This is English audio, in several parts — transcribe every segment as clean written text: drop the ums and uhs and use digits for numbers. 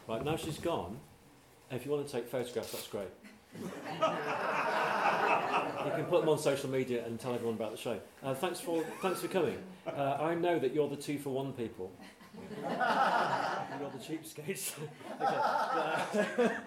Right, now she's gone. If you want to take photographs, that's great. You can put them on social media and tell everyone about the show. Thanks for coming. I know that you're the 2-for-1 people. You're the cheapskates. Okay.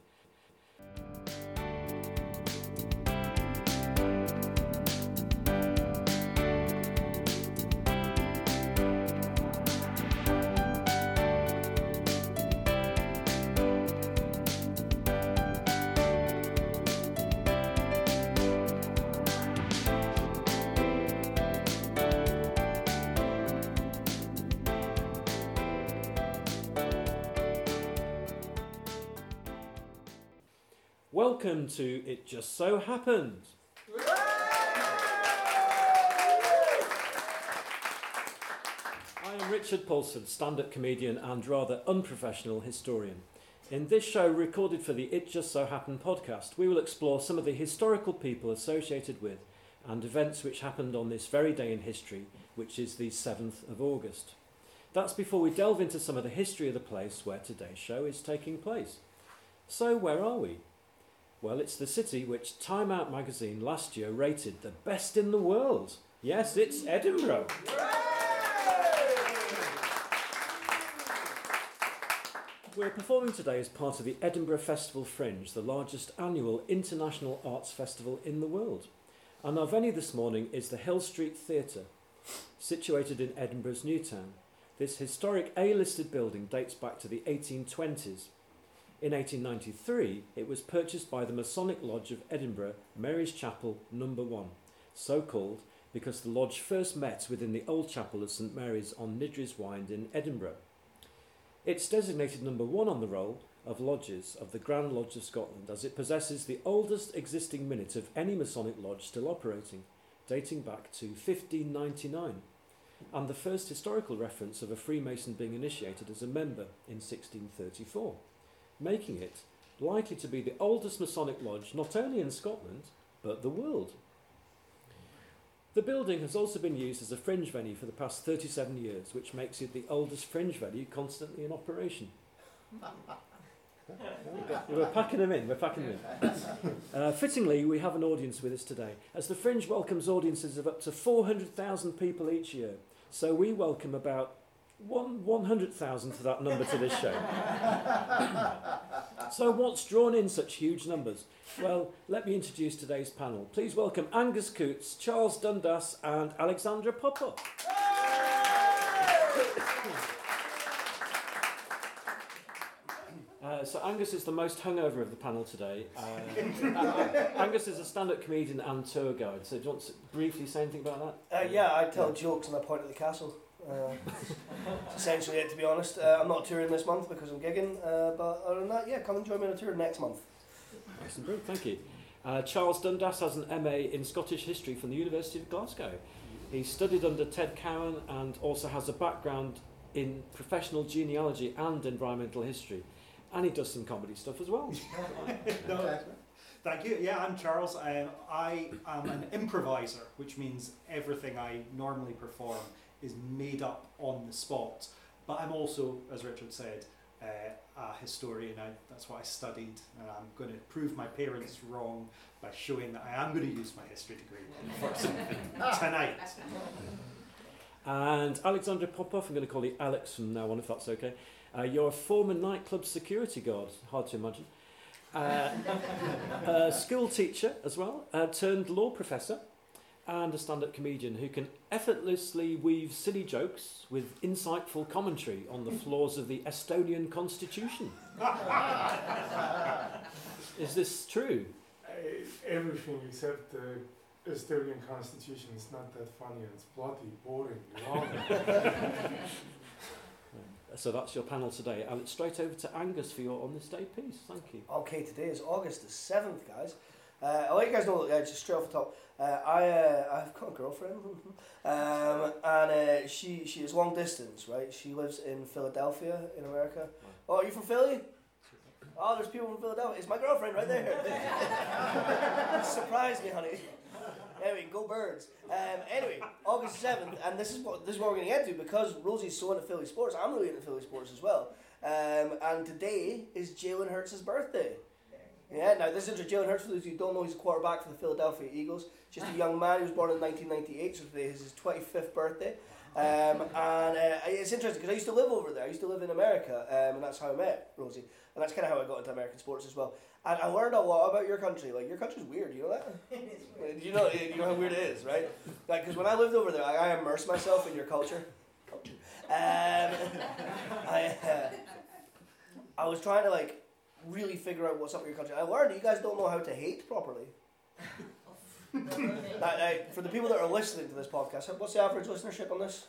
Welcome to It Just So Happened. I am Richard Paulson, stand-up comedian and rather unprofessional historian. In this show, recorded for the It Just So Happened podcast, we will explore some of the historical people associated with and events which happened on this very day in history, which is the 7th of August. That's before we delve into some of the history of the place where today's show is taking place. So where are we? Well, it's the city which Time Out magazine last year rated the best in the world. Yes, it's Edinburgh. We're performing today as part of the Edinburgh Festival Fringe, the largest annual international arts festival in the world. And our venue this morning is the Hill Street Theatre, situated in Edinburgh's Newtown. This historic A-listed building dates back to the 1820s. In 1893, it was purchased by the Masonic Lodge of Edinburgh, Mary's Chapel No. 1, so called because the lodge first met within the old chapel of St Mary's on Nidris Wynd in Edinburgh. It's designated No. 1 on the roll of lodges of the Grand Lodge of Scotland, as it possesses the oldest existing minute of any Masonic lodge still operating, dating back to 1599, and the first historical reference of a Freemason being initiated as a member in 1634. Making it likely to be the oldest Masonic lodge not only in Scotland, but the world. The building has also been used as a fringe venue for the past 37 years, which makes it the oldest fringe venue constantly in operation. We're packing them in. Fittingly, we have an audience with us today, as the Fringe welcomes audiences of up to 400,000 people each year. So we welcome about 100,000 to that number to this show. So what's drawn in such huge numbers? Well, let me introduce today's panel. Please welcome Angus Coots, Charles Dundas and Alexandra Popov. So Angus is the most hungover of the panel today. Angus is a stand-up comedian and tour guide. So do you want to briefly say anything about that? Yeah, I tell jokes and I point at the castle. It's essentially it, to be honest. I'm not touring this month because I'm gigging, but other than that, yeah, come and join me on a tour next month. Excellent, brilliant, thank you. Charles Dundas has an MA in Scottish History from the University of Glasgow. He studied under Ted Cowan and also has a background in professional genealogy and environmental history. And he does some comedy stuff as well. Thank you. Yeah, I'm Charles. I am an improviser, which means everything I normally perform is made up on the spot. But I'm also, as Richard said, a historian. That's what I studied, and I'm going to prove my parents wrong by showing that I am going to use my history degree for something tonight. And Alexandra Popov, I'm going to call you Alex from now on, if that's okay. You're a former nightclub security guard, hard to imagine. A school teacher as well, turned law professor, and a stand-up comedian who can effortlessly weave silly jokes with insightful commentary on the flaws of the Estonian constitution. Is this true? Everything except the Estonian constitution is not that funny. It's bloody boring. Long. So that's your panel today. And it's straight over to Angus for your On This Day piece. Thank you. Okay, today is August the 7th, guys. I'll let you guys know, just straight off the top, I've got a girlfriend, and she is long distance, right? She lives in Philadelphia, in America. Oh, are you from Philly? Oh, there's people from Philadelphia. It's my girlfriend right there. Surprise me, honey. Anyway, go Birds. Anyway, August 7th, and this is what we're going to get to, because Rosie's so into Philly sports. I'm really into Philly sports as well. And and today is Jalen Hurts' birthday. Yeah, now this is Jalen Hurts, for those who don't know, he's a quarterback for the Philadelphia Eagles. Just a young man. He was born in 1998, so today is his 25th birthday. It's interesting because I used to live over there. I used to live in America, and that's how I met Rosie. And that's kind of how I got into American sports as well. And I learned a lot about your country. Like, your country's weird, you know that? You know how weird it is, right? Like, because when I lived over there, I immersed myself in your culture. I was trying to, like, really figure out what's up with your country. I learned that you guys don't know how to hate properly. For the people that are listening to this podcast, what's the average listenership on this?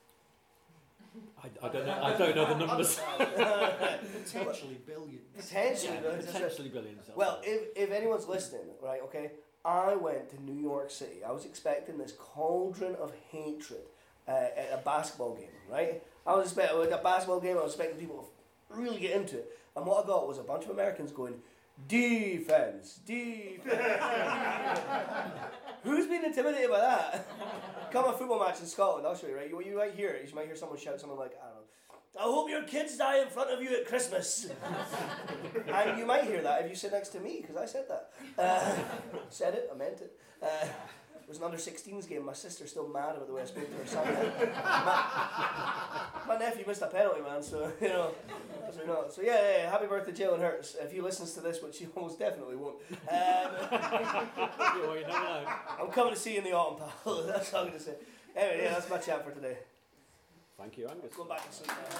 I don't know the numbers. Potentially billions. Potentially billions. Well, if anyone's listening, right, okay, I went to New York City. I was expecting this cauldron of hatred at a basketball game, right? I was expecting a basketball game. I was expecting people to really get into it, and what I got was a bunch of Americans going, defense. Who's been intimidated by that? Come a football match in Scotland, I'll show you, right? You might hear it. You might hear someone shout something like, I don't know, I hope your kids die in front of you at Christmas. And you might hear that if you sit next to me, because I said that. Said it, I meant it. It was an under-16s game. My sister's still mad about the way I spoke to her son. My nephew missed a penalty, man, so, you know. So yeah, happy birthday, Jalen Hurts. If he listens to this, which he almost definitely won't. I'm coming to see you in the autumn, pal. That's all I'm going to say. Anyway, yeah, that's my chat for today. Thank you, Angus. Going back to sleep now.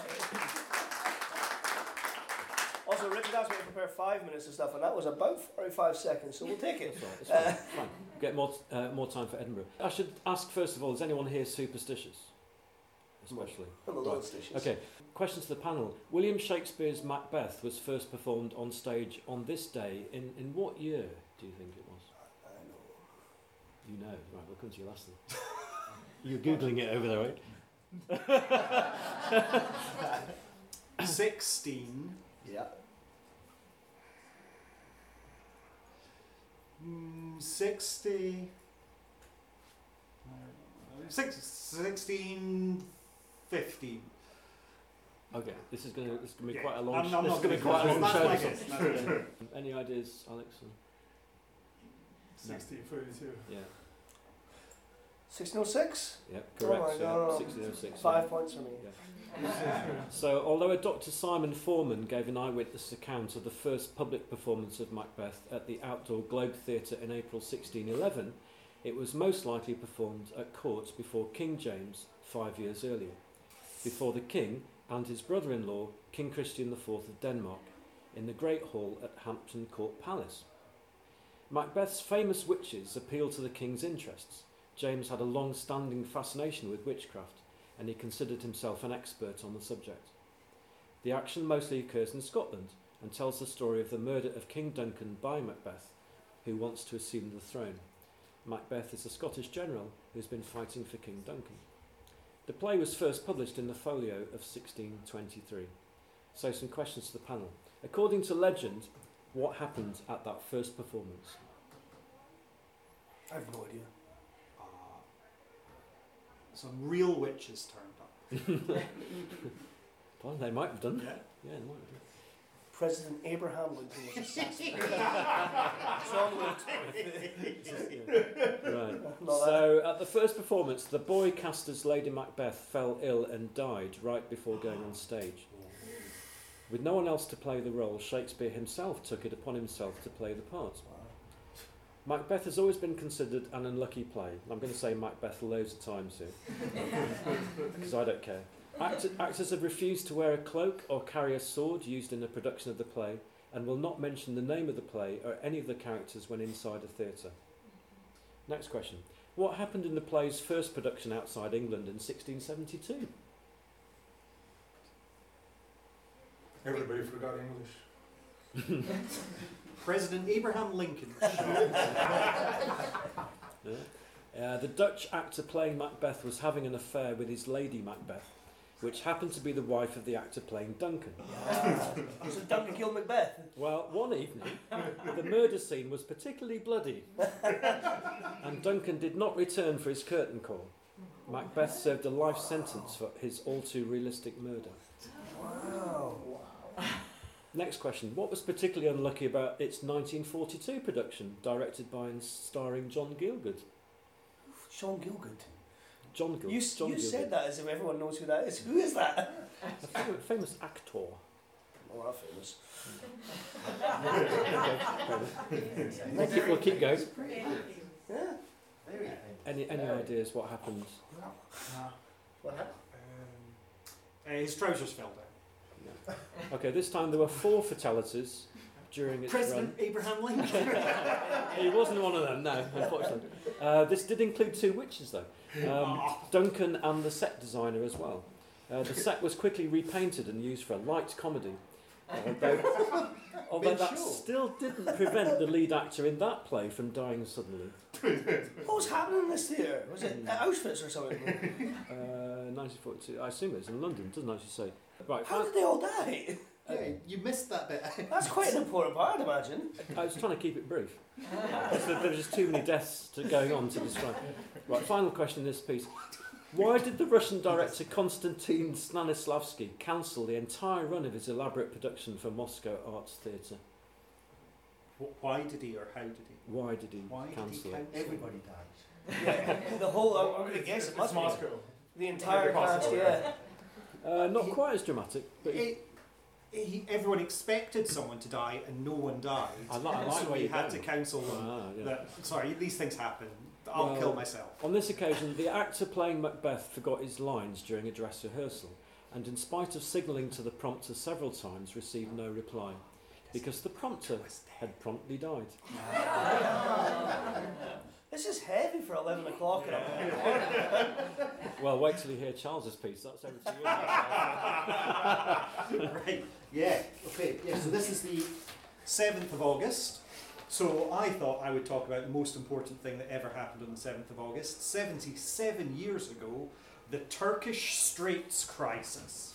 Also, Richard asked me to prepare 5 minutes of stuff, and that was about 45 seconds, so we'll take it. That's right. It's fine. Get more time for Edinburgh. I should ask first of all, is anyone here superstitious? Especially. I'm a little superstitious. Okay, question to the panel. William Shakespeare's Macbeth was first performed on stage on this day. In what year do you think it was? I know. You know. Right, we'll come to you last then. You're Googling it over there, right? 16. Yeah. 60. 16. 15. Okay, this is going to be Yeah. quite a long. I'm not this is going to be gonna quite a long That's my show. guess. That's my guess. Any ideas, Alex? 1632. Yeah. 1606? Yeah, Oh correct. my God. 1606. 5 points for me. So, although a Dr. Simon Foreman gave an eyewitness account of the first public performance of Macbeth at the outdoor Globe Theatre in April 1611, it was most likely performed at court before King James 5 years earlier, before the King and his brother-in-law, King Christian IV of Denmark, in the Great Hall at Hampton Court Palace. Macbeth's famous witches appealed to the King's interests. James had a long-standing fascination with witchcraft, and he considered himself an expert on the subject. The action mostly occurs in Scotland and tells the story of the murder of King Duncan by Macbeth, who wants to assume the throne. Macbeth is a Scottish general who's been fighting for King Duncan. The play was first published in the Folio of 1623. So some questions to the panel. According to legend, what happened at that first performance? I have no idea. Some real witches turned up. Well, they might have done. Yeah. Yeah, they might have done. President Abraham Lincoln was assassinated. Right. So, at the first performance, the boy cast as Lady Macbeth fell ill and died right before going on stage. With no one else to play the role, Shakespeare himself took it upon himself to play the part. Macbeth has always been considered an unlucky play. I'm going to say Macbeth loads of times here, because I don't care. Actors have refused to wear a cloak or carry a sword used in the production of the play, and will not mention the name of the play or any of the characters when inside a theatre. Next question. What happened in the play's first production outside England in 1672? Everybody forgot English. President Abraham Lincoln. The Dutch actor playing Macbeth was having an affair with his Lady Macbeth, which happened to be the wife of the actor playing Duncan. So Duncan killed Macbeth? Well, one evening, the murder scene was particularly bloody, and Duncan did not return for his curtain call. Macbeth served a life sentence for his all too realistic murder. Wow. Next question. What was particularly unlucky about its 1942 production, directed by and starring John Gielgud? Sean Gielgud. John Gielgud. You Gielgud. said that as if everyone knows who that is. Who is that? A famous actor. Oh, that's famous. We'll keep going. Yeah. Any ideas what happened? What happened? His trousers fell down. Okay, this time there were 4 fatalities during its President Abraham Lincoln. run. He wasn't one of them, no, unfortunately. This did include 2 witches, though. Duncan and the set designer as well. The set was quickly repainted and used for a light comedy. Although that still didn't prevent the lead actor in that play from dying suddenly. What was happening in this theatre? Was it at Auschwitz or something? 1942. I assume it's in London, doesn't it actually say? Right. How did they all die? Yeah, you missed that bit. That's quite an important part, I'd imagine. I was trying to keep it brief. There were just too many deaths going on to describe. Right, final question in this piece. Why did the Russian director Konstantin Stanislavski cancel the entire run of his elaborate production for Moscow Arts Theatre? Why did he, or how did he? Why did he Why did he cancel it? cancel? Everybody dies. Yeah, the whole, I'm going to guess it must be Moscow. the entire cast, yeah. Not quite as dramatic, but Everyone expected someone to die and no one died. I like so where he you're had going. to counsel them Yeah. that, sorry, these things happen. I'll Well, kill myself. On this occasion, the actor playing Macbeth forgot his lines during a dress rehearsal, and in spite of signalling to the prompter several times, received no reply, because the prompter had promptly died. This is heavy for 11 o'clock in the morning. Well, wait till you hear Charles's piece. That's over to you. Right, yeah, okay, yeah, so this is the 7th of August. So I thought I would talk about the most important thing that ever happened on the 7th of August. 77 years ago, the Turkish Straits Crisis.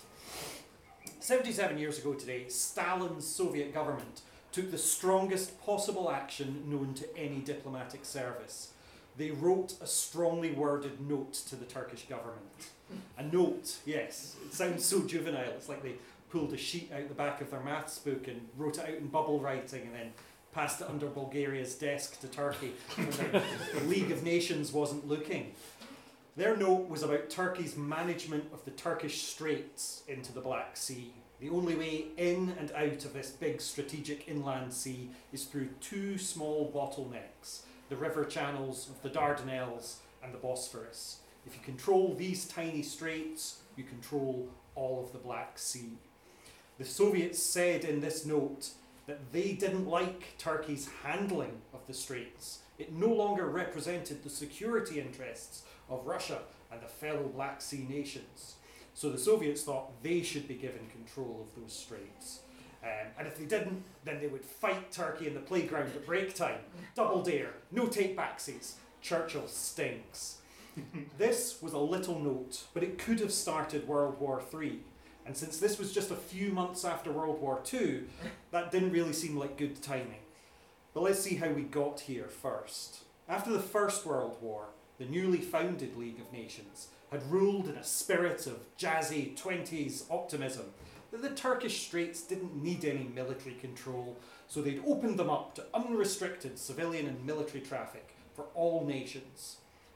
77 years ago today, Stalin's Soviet government took the strongest possible action known to any diplomatic service. They wrote a strongly worded note to the Turkish government. A note, yes, it sounds so juvenile. It's like they pulled a sheet out the back of their maths book and wrote it out in bubble writing and then passed it under Bulgaria's desk to Turkey when the League of Nations wasn't looking. Their note was about Turkey's management of the Turkish Straits into the Black Sea. The only way in and out of this big strategic inland sea is through 2 small bottlenecks, the river channels of the Dardanelles and the Bosphorus. If you control these tiny straits, you control all of the Black Sea. The Soviets said in this note that they didn't like Turkey's handling of the straits. It no longer represented the security interests of Russia and the fellow Black Sea nations. So the Soviets thought they should be given control of those straits. And if they didn't, then they would fight Turkey in the playground at break time. Double dare, no take backsies. Churchill stinks. This was a little note, but it could have started World War III. And since this was just a few months after World War II, that didn't really seem like good timing. But let's see how we got here first. After the First World War, the newly founded League of Nations had ruled in a spirit of jazzy 20s optimism that the Turkish Straits didn't need any military control, so they'd opened them up to unrestricted civilian and military traffic for all nations.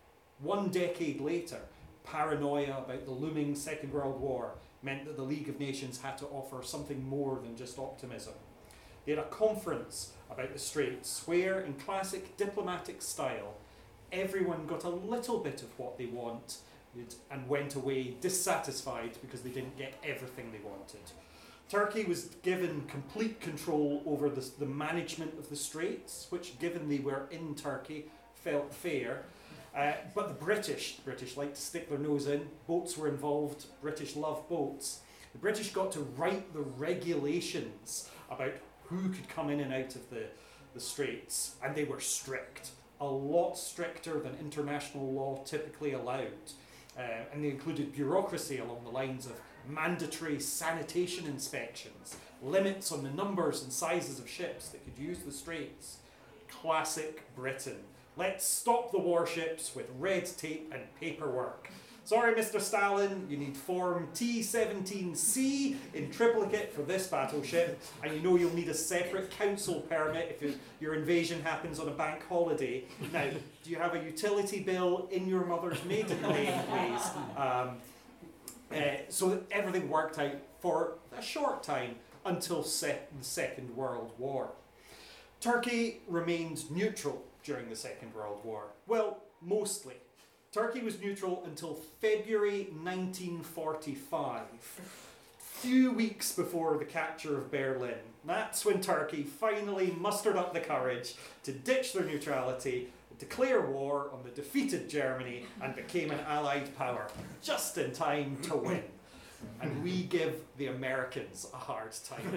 1 decade later, paranoia about the looming Second World War meant that the League of Nations had to offer something more than just optimism. They had a conference about the Straits where, in classic diplomatic style, everyone got a little bit of what they wanted and went away dissatisfied because they didn't get everything they wanted. Turkey was given complete control over the management of the Straits, which, given they were in Turkey, felt fair. But the British like to stick their nose in. Boats were involved. British love boats. The British got to write the regulations about who could come in and out of the Straits, and they were strict. A lot stricter than international law typically allowed. And they included bureaucracy along the lines of mandatory sanitation inspections, limits on the numbers and sizes of ships that could use the Straits. Classic Britain. Let's stop the warships with red tape and paperwork. Sorry, Mr. Stalin, you need Form T-17C in triplicate for this battleship, and you know you'll need a separate council permit if your invasion happens on a bank holiday. Now, do you have a utility bill in your mother's maiden name, please? So everything worked out for a short time until the Second World War. Turkey remained neutral during the Second World War. Well, mostly. Turkey was neutral until February 1945, few weeks before the capture of Berlin. That's when Turkey finally mustered up the courage to ditch their neutrality, declare war on the defeated Germany, and became an Allied power, just in time to win. And we give the Americans a hard time.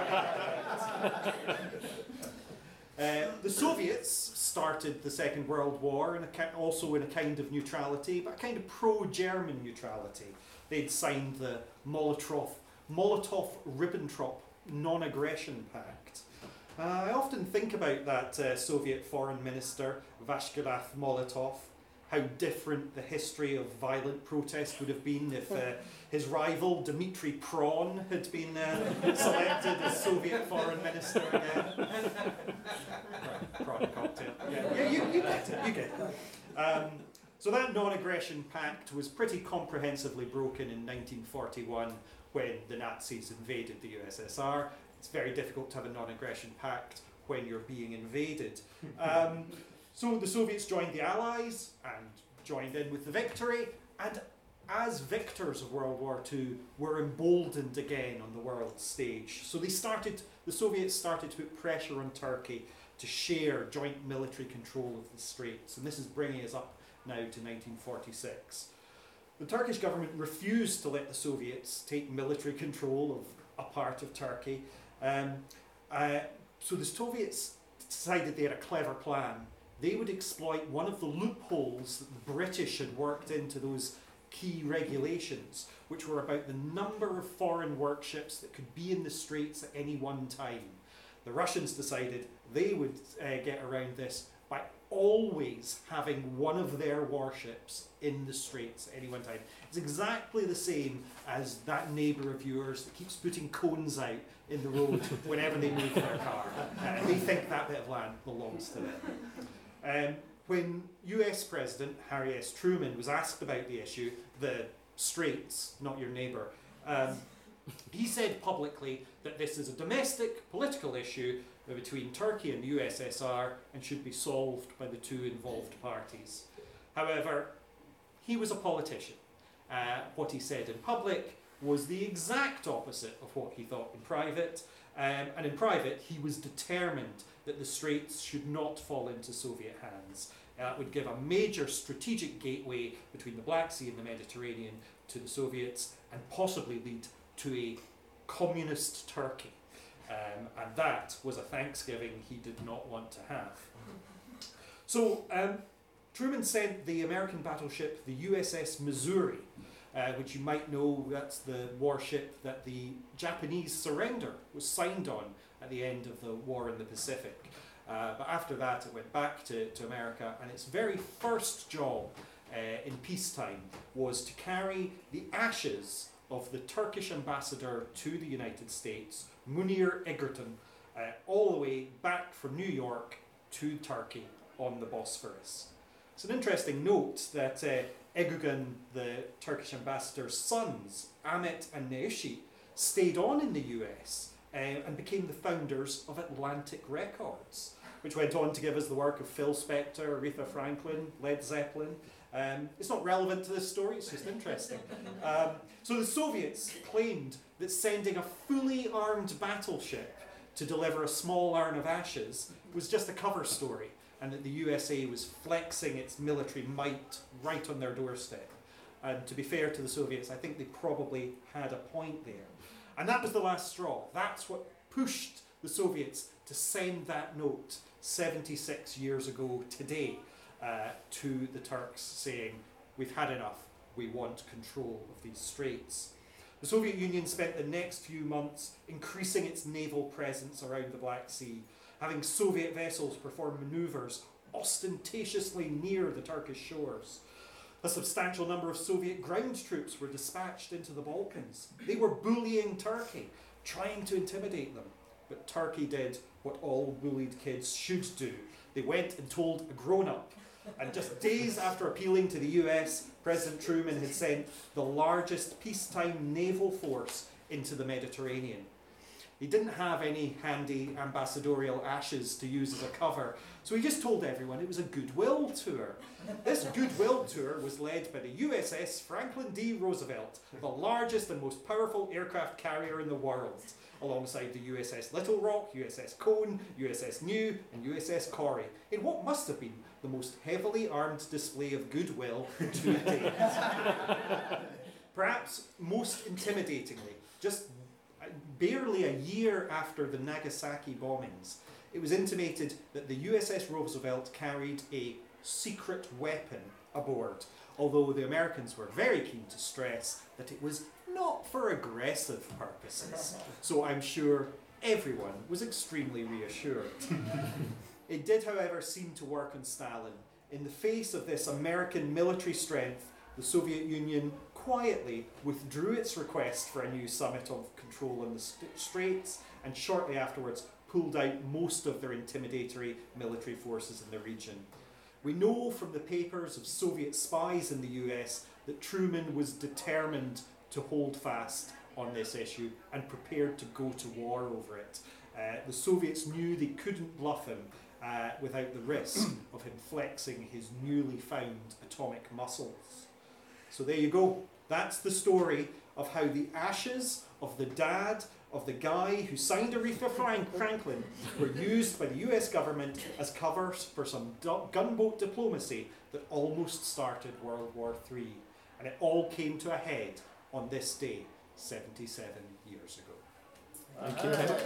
The Soviets started the Second World War also in a kind of neutrality, but a kind of pro-German neutrality. They'd signed the Molotov-Ribbentrop Non-Aggression Pact. I often think about that Soviet foreign minister, Vashkelath Molotov, how different the history of violent protest would have been if his rival, Dmitry Prawn, had been selected as Soviet foreign minister again. Right, prawn cocktail. Yeah, you get it. So that non-aggression pact was pretty comprehensively broken in 1941 when the Nazis invaded the USSR. It's very difficult to have a non-aggression pact when you're being invaded. So the Soviets joined the Allies and joined in with the victory, and as victors of World War II, were emboldened again on the world stage. So the Soviets started to put pressure on Turkey to share joint military control of the Straits, and this is bringing us up now to 1946. The Turkish government refused to let the Soviets take military control of a part of Turkey. So the Soviets decided they had a clever plan. They would exploit one of the loopholes that the British had worked into those key regulations, which were about the number of foreign workships that could be in the Straits at any one time. The Russians decided they would get around this by always having one of their warships in the Straits at any one time. It's exactly the same as that neighbour of yours that keeps putting cones out in the road whenever they move their car. They think that bit of land belongs to them. When US President Harry S. Truman was asked about the issue, the Straits, not your neighbour, he said publicly that this is a domestic political issue between Turkey and the USSR and should be solved by the two involved parties. However, he was a politician. What he said in public was the exact opposite of what he thought in private, and in private he was determined that the Straits should not fall into Soviet hands. It would give a major strategic gateway between the Black Sea and the Mediterranean to the Soviets and possibly lead to a communist Turkey. And that was a Thanksgiving he did not want to have. So Truman sent the American battleship, the USS Missouri, which you might know, that's the warship that the Japanese surrender was signed on at the end of the war in the Pacific. But after that it went back to America, and its very first job in peacetime was to carry the ashes of the Turkish ambassador to the United States, Munir Egerton, all the way back from New York to Turkey on the Bosphorus. It's an interesting note that Egerton, the Turkish ambassador's sons, Ahmet and Neşi, stayed on in the US and became the founders of Atlantic Records, which went on to give us the work of Phil Spector, Aretha Franklin, Led Zeppelin. It's not relevant to this story, it's just interesting. So the Soviets claimed that sending a fully armed battleship to deliver a small urn of ashes was just a cover story, and that the USA was flexing its military might right on their doorstep. And to be fair to the Soviets, I think they probably had a point there. And that was the last straw. That's what pushed the Soviets to send that note 76 years ago today to the Turks saying, we've had enough, we want control of these straits. The Soviet Union spent the next few months increasing its naval presence around the Black Sea, having Soviet vessels perform manoeuvres ostentatiously near the Turkish shores. A substantial number of Soviet ground troops were dispatched into the Balkans. They were bullying Turkey, trying to intimidate them. But Turkey did what all bullied kids should do. They went and told a grown-up. And just days after appealing to the US, President Truman had sent the largest peacetime naval force into the Mediterranean. He didn't have any handy ambassadorial ashes to use as a cover, so he just told everyone it was a goodwill tour. This goodwill tour was led by the USS Franklin D. Roosevelt, the largest and most powerful aircraft carrier in the world, alongside the USS Little Rock, USS Cone, USS New, and USS Corrie, in what must have been the most heavily armed display of goodwill to date. Perhaps most intimidatingly, just barely a year after the Nagasaki bombings, it was intimated that the USS Roosevelt carried a secret weapon aboard, although the Americans were very keen to stress that it was not for aggressive purposes. So I'm sure everyone was extremely reassured. It did, however, seem to work on Stalin. In the face of this American military strength, the Soviet Union quietly withdrew its request for a new summit of control in the Straits, and shortly afterwards pulled out most of their intimidatory military forces in the region. We know from the papers of Soviet spies in the US that Truman was determined to hold fast on this issue and prepared to go to war over it. The Soviets knew they couldn't bluff him without the risk of him flexing his newly found atomic muscles. So there you go. That's the story of how the ashes of the dad of the guy who signed Aretha Franklin were used by the US government as covers for some gunboat diplomacy that almost started World War III. And it all came to a head on this day, 77 years ago. Thank you.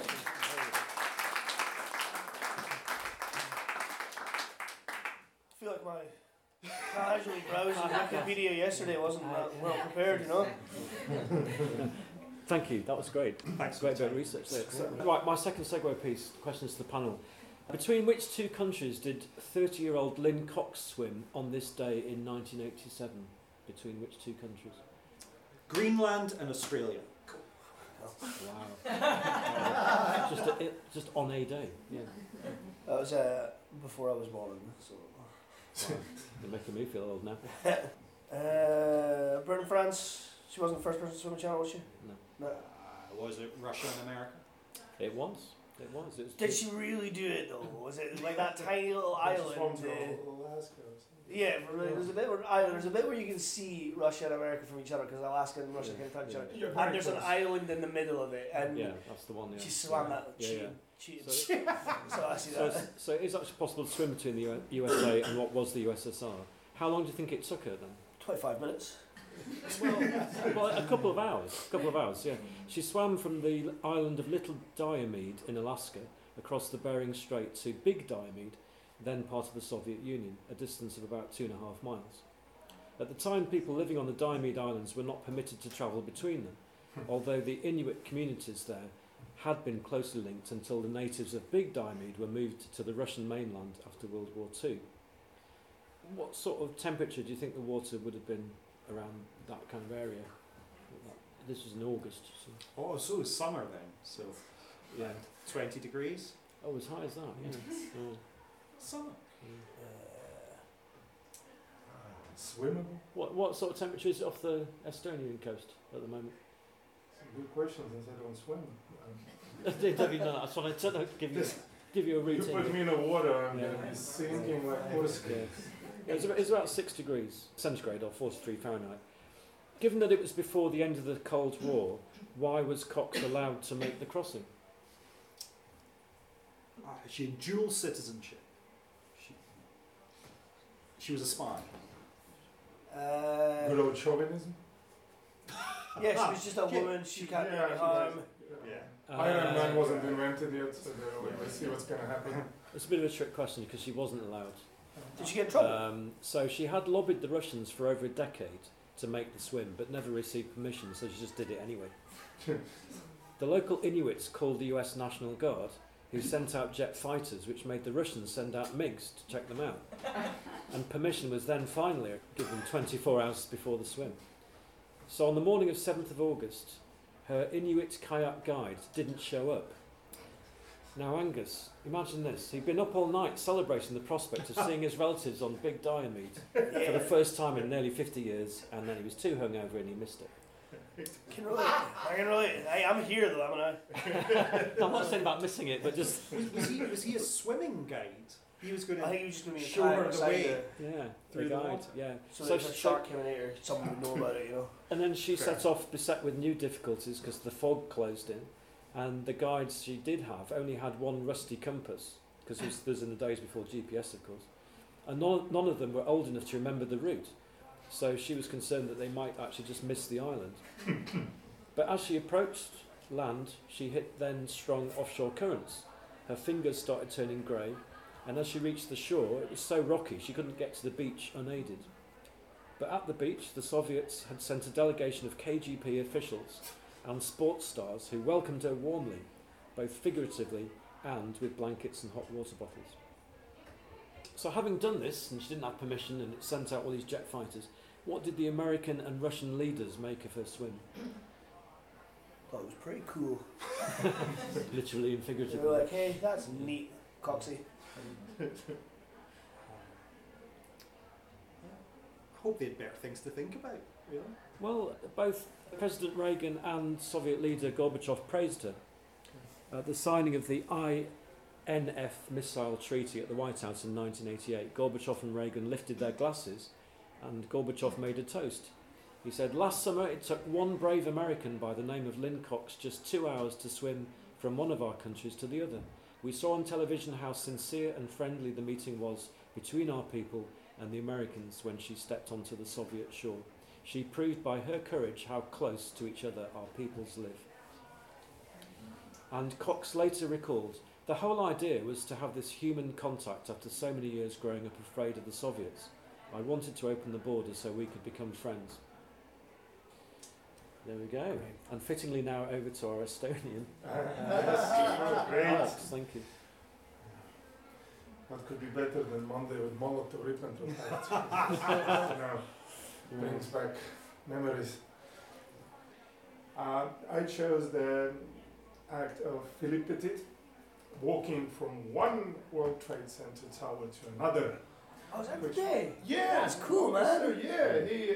I feel like my casually browsing Wikipedia yesterday wasn't that well prepared, you know? Thank you, that was great. Thanks. Great bit of research there. Right, my second segue piece, questions to the panel. Between which two countries did 30-year-old Lynn Cox swim on this day in 1987? Between which two countries? Greenland and Australia. Wow. Just on a day, yeah. That was before I was born, so... Wow. You're making me feel old now. Britain, France, she wasn't the first person to swim a channel, was she? No. Was it Russia and America? It was. It was. Did she really do it though? Was it like that tiny little island? Alaska. Yeah, there's a bit where you can see Russia and America from each other because Alaska and Russia can touch each other. Yeah, And there's an island in the middle of it, and Yeah, that's the one. Yeah. she swam that Yeah, cheating. So- So I see that. So it is actually possible to swim between the USA and what was the USSR. How long do you think it took her then? 25 minutes. Well, a couple of hours, yeah. She swam from the island of Little Diomede in Alaska across the Bering Strait to Big Diomede, then part of the Soviet Union, a distance of about 2.5 miles. At the time, people living on the Diomede Islands were not permitted to travel between them, although the Inuit communities there had been closely linked until the natives of Big Diomede were moved to the Russian mainland after World War II. What sort of temperature do you think the water would have been around that kind of area? This was in August. So, Oh, so it was summer then. So yeah. 20 degrees. Oh, as high as that, yeah. Oh, Summer. Swimmable? What sort of temperature is it off the Estonian coast at the moment? It's a good question since I don't swim. I just want to give you a You routine. put me in the water, I'm Yeah. gonna be sinking like horse. Yeah. It's about 6 degrees centigrade or 43 Fahrenheit. Given that it was before the end of the Cold War, why was Cox allowed to make the crossing? She had dual citizenship. She was a spy. Good old chauvinism? Yeah, she was just a woman. She can't do any harm. Iron Man wasn't invented yet, so we'll see what's gonna happen. It's a bit of a trick question because she wasn't allowed. Did she get in trouble? So she had lobbied the Russians for over a decade to make the swim, but never received permission, so she just did it anyway. The local Inuits called the US National Guard who sent out jet fighters, which made the Russians send out MiGs to check them out. And permission was then finally given 24 hours before the swim. So on the morning of 7th of August, her Inuit kayak guide didn't show up. Now Angus, imagine this, he'd been up all night celebrating the prospect of seeing his relatives on Big Diomede for the first time in nearly 50 years, and then he was too hungover and he missed it. Can relate. I can relate. I'm here though, am I? I'm not saying about missing it, but just... Was he a swimming guide? He was going I to think he was just going to be a show her kayak the beside way. her. Yeah, Through the the guide, water. yeah. So if a shark came in here, someone would know about it, you know. And then she Fair. set off beset with new difficulties because the fog closed in, and the guides she did have only had one rusty compass, because this was in the days before GPS, of course, and none of them were old enough to remember the route, so she was concerned that they might actually just miss the island. But as she approached land, she hit then strong offshore currents. Her fingers started turning grey, and as she reached the shore, it was so rocky she couldn't get to the beach unaided. But at the beach, the Soviets had sent a delegation of KGB officials and sports stars who welcomed her warmly, both figuratively and with blankets and hot water bottles. So having done this, and she didn't have permission, and it sent out all these jet fighters, what did the American and Russian leaders make of her swim? Thought it was pretty cool. Literally and They figuratively. were like, hey, that's neat, Coxie. I hope they had better things to think about, really. Well, both President Reagan and Soviet leader Gorbachev praised her. At the signing of the INF missile treaty at the White House in 1988, Gorbachev and Reagan lifted their glasses and Gorbachev made a toast. He said, "Last summer it took one brave American by the name of Lynn Cox just 2 hours to swim from one of our countries to the other. We saw on television how sincere and friendly the meeting was between our people and the Americans when she stepped onto the Soviet shore. She proved by her courage how close to each other our peoples live." And Cox later recalled, "The whole idea was to have this human contact after so many years growing up afraid of the Soviets. I wanted to open the borders so we could become friends." There we go. Great. And fittingly now over to our Estonian. Great. Alex, thank you. What could be better than Monday with Molotov-Ribbentrop Act? Brings back memories. I chose the act of Philippe Petit walking from one World Trade Center tower to another. Oh, was that Which- day? Yeah, That's cool, man. So, yeah, he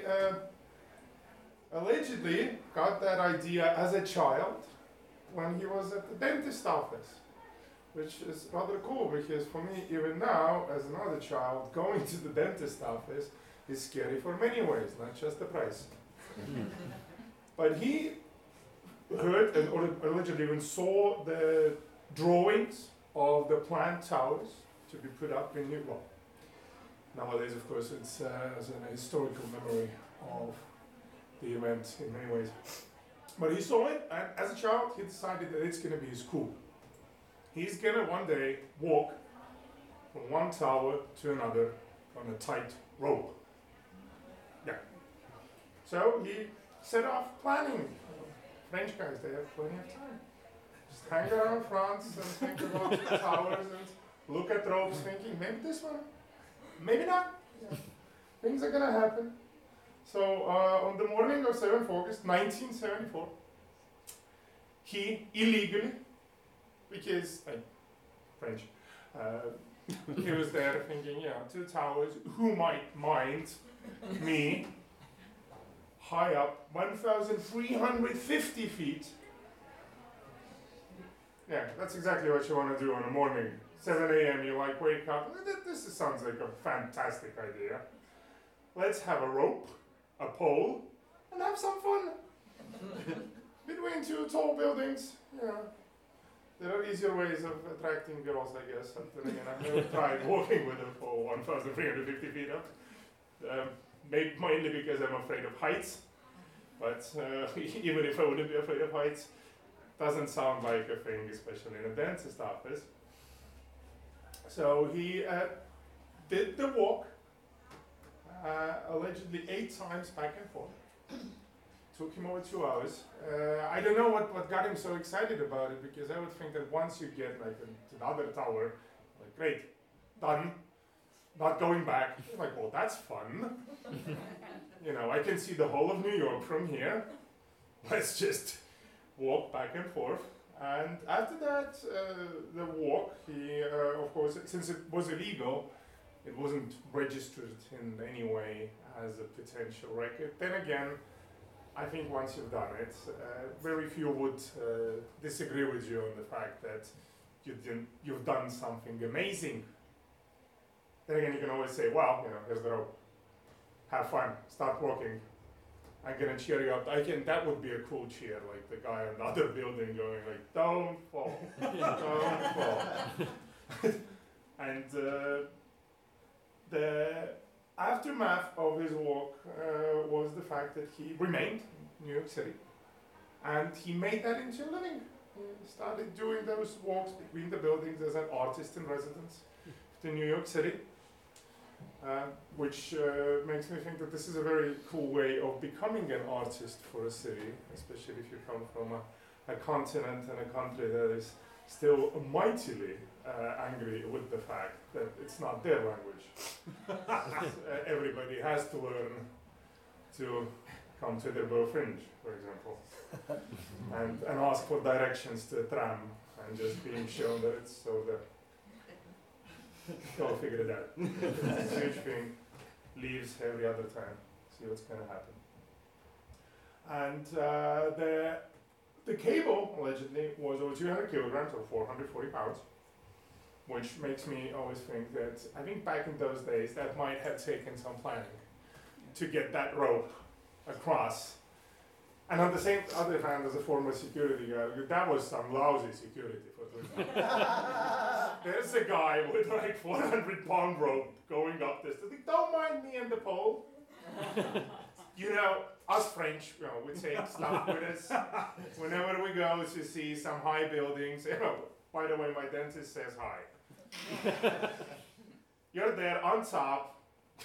allegedly got that idea as a child when he was at the dentist office, which is rather cool because for me, even now, as another child, going to the dentist office is scary for many ways, not just the price. But he heard and allegedly even saw the drawings of the planned towers to be put up in New York. Nowadays, of course, it's as an historical memory of the event in many ways. But he saw it, and as a child, he decided that it's going to be his school. He's going to one day walk from one tower to another on a tight rope. Yeah. So he set off planning. French guys, they have plenty of time. Just hang around France and think about the towers and look at ropes thinking, maybe this one, maybe not. Yeah. Things are going to happen. So on the morning of 7th August 1974, he illegally, because, French, he was there thinking, yeah, two towers, who might mind me, high up, 1,350 feet. Yeah, that's exactly what you want to do on a morning. 7 a.m. you like wake up, this sounds like a fantastic idea. Let's have a rope, a pole, and have some fun. Between two tall buildings, you know. There are easier ways of attracting girls, I guess. But then again, I've never tried walking with them for 1,350 feet up. Mainly because I'm afraid of heights. But even if I wouldn't be afraid of heights, doesn't sound like a thing, especially in a dentist office. So he did the walk, allegedly 8 times back and forth. Took him over 2 hours. I don't know what got him so excited about it, because I would think that once you get like to another tower, like great, done, not going back. I'm like, well, that's fun. You know, I can see the whole of New York from here. Let's just walk back and forth. And after that, the walk, he, of course, since it was illegal, it wasn't registered in any way as a potential record. Then again, I think once you've done it, very few would disagree with you on the fact that you've done something amazing. Then again, you can always say, well, you know, here's the rope. Have fun, start walking. I'm gonna cheer you up. That would be a cool cheer, like the guy in the other building going like, don't fall, don't fall. And the aftermath of his walk was the fact that he remained in New York City, and he made that into a living. He started doing those walks between the buildings as an artist in residence to New York City. Which makes me think that this is a very cool way of becoming an artist for a city, especially if you come from a continent and a country that is still mightily angry with the fact that it's not their language. Everybody has to learn to come to the Edinburgh Fringe, for example, and ask for directions to a tram and just being shown that it's so there. Go figure it out. It's a huge thing. Leaves every other time. See what's going to happen. And the cable, allegedly, was over 200 kilograms or 440 pounds, which makes me always think that, I think back in those days, that might have taken some planning to get that rope across. And on the same other hand, as a former security guard, that was some lousy security for doing that. There's a guy with like 400-pound rope going up this. Like, don't mind me and the pole. You know, us French, you know, we take stuff with us whenever we go to see some high buildings. You know, by the way, my dentist says hi. You're there on top,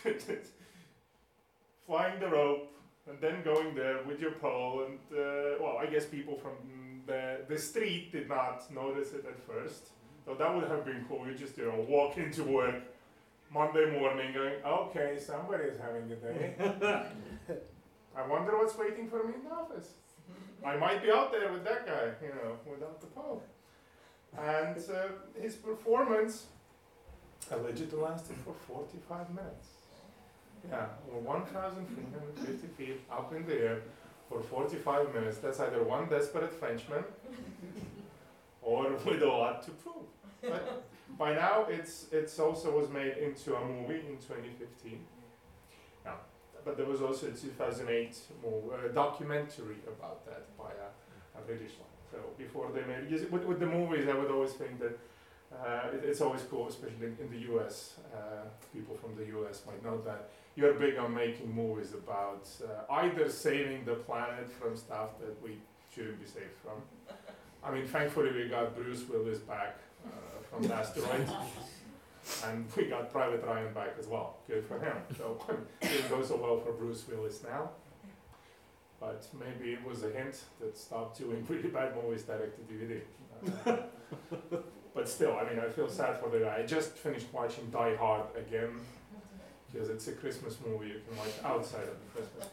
flying the rope. And then going there with your pole, and well, I guess people from the street did not notice it at first. So that would have been cool. You just, you know, walk into work Monday morning going, okay, somebody's having a day. I wonder what's waiting for me in the office. I might be out there with that guy, you know, without the pole. And his performance allegedly lasted for 45 minutes. Yeah, 1,350 feet up in the air for 45 minutes. That's either one desperate Frenchman or with a lot to prove. But by now, it's also was made into a movie in 2015. Yeah, but there was also a 2008 documentary about that by a British one. So before they made it, with the movies, I would always think that it's always cool, especially in the US. People from the US might know that you're big on making movies about either saving the planet from stuff that we shouldn't be saved from. I mean, thankfully we got Bruce Willis back from the asteroid, and we got Private Ryan back as well. Good for him. So it didn't go so well for Bruce Willis now, but maybe it was a hint that stopped doing really bad movies direct to DVD. But still, I mean, I feel sad for the guy. I just finished watching Die Hard again, because it's a Christmas movie you can watch outside of the Christmas.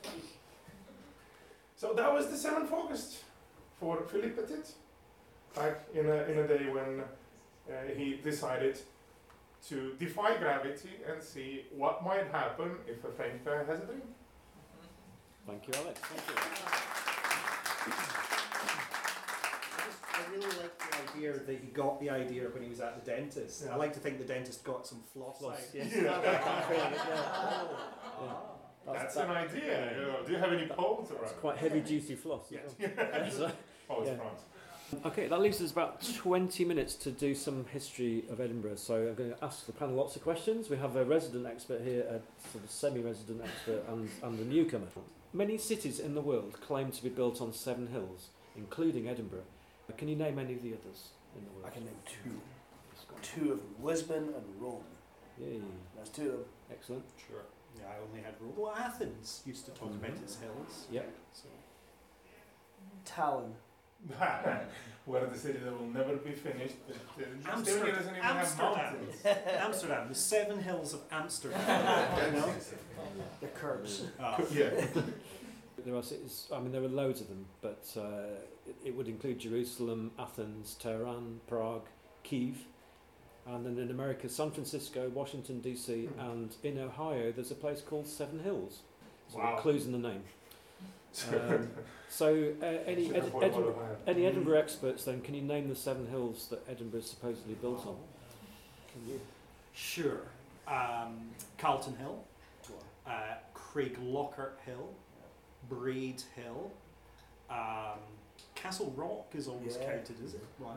So that was the 7th of August for Philippe Petit, back in a day when he decided to defy gravity and see what might happen if a French guy has a dream. Thank you, Alex. Thank you. I really like the idea that he got the idea when he was at the dentist. Yeah. I like to think the dentist got some floss. Yes. That's an idea. You know, do you have any poles around? It's quite heavy duty floss. Yes. As well. Oh, it's Yeah. front. Okay, that leaves us about 20 minutes to do some history of Edinburgh. So I'm going to ask the panel lots of questions. We have a resident expert here, a sort of semi-resident expert, and a newcomer. Many cities in the world claim to be built on 7 hills, including Edinburgh. Can you name any of the others in the world? I can name 2. 2 of them, Lisbon and Rome. Yay. There's 2 of them. Excellent. Sure. Yeah, I only had Rome. Well, Athens used to talk about its hills. Yeah. So Tallinn. Where the city that will never be finished. But Estonia doesn't even have Amsterdam. mountains. Amsterdam, the 7 hills of Amsterdam. You know? The curbs. Ah. Yeah. There are cities, I mean, there are loads of them, but it would include Jerusalem, Athens, Tehran, Prague, Kyiv, and then in America, San Francisco, Washington, D.C., and in Ohio, there's a place called Seven Hills. So Wow. clues in the name. Any Edinburgh experts then, can you name the 7 hills that Edinburgh is supposedly built on? Can you? Sure. Carlton Hill, Craiglockhart Hill, Braid Hill, Castle Rock is always Yeah. counted as one.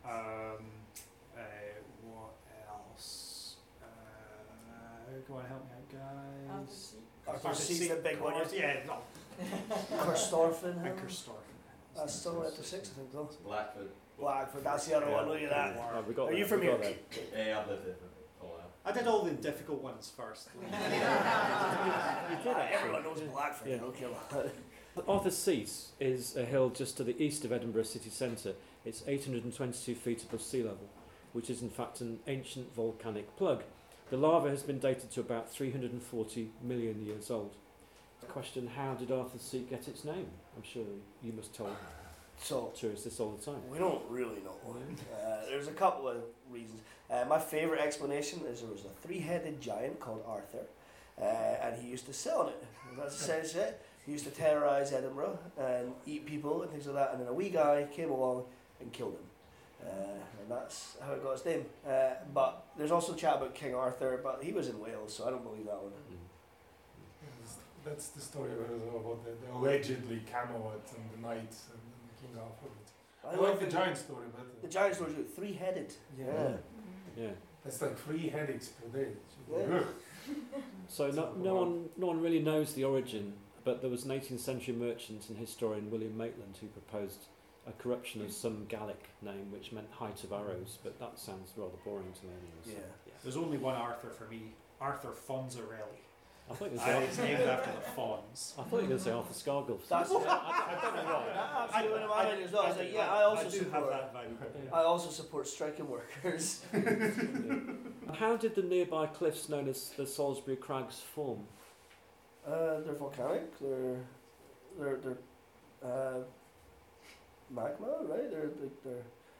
What else? Go on, help me out, guys. Arthur's the big one. Yeah, no. Corstorphine. Ankerstorp. That's still at the 6, I think, though. Blackfoot. Blackford, that's the other one. Look at that. Oh, we got Are that, you from we got here? that. Yeah, I've lived there for a while. I did all the difficult ones first. You did actually. Everyone knows Blackford. Yeah. Okay. Arthur's Seat is a hill just to the east of Edinburgh city centre. It's 822 feet above sea level, which is in fact an ancient volcanic plug. The lava has been dated to about 340 million years old. The question, how did Arthur's Seat get its name? I'm sure you must tell So, tourists this all the time. we don't really know. There's a couple of reasons. My favourite explanation is there was a 3-headed giant called Arthur, and he used to sit on it. That's essentially it. He used to terrorise Edinburgh and eat people and things like that, and then a wee guy came along and killed him. And that's how it got its name. But there's also chat about King Arthur, but he was in Wales, so I don't believe that one. That's the story about the allegedly Camelot and the knights and King Arthur. I like the giant story better. The giant story is 3-headed. Yeah. Yeah. That's like 3 headaches per day. Yeah. So no one really knows the origin, but there was an 18th century merchant and historian, William Maitland, who proposed a corruption of some Gallic name which meant height of arrows, but that sounds rather boring to me anyway. So, Yeah. There's only one Arthur for me, Arthur Fonzarelli. I thought you were It's named after the Fawns. I thought you were going to say Arthur Scargill. That's I don't know why. That absolutely went in my head as well. I was like, yeah, I also do have support. that vibe. I also support striking workers. How did the nearby cliffs known as the Salisbury Crags form? They're volcanic. They're magma, right? They're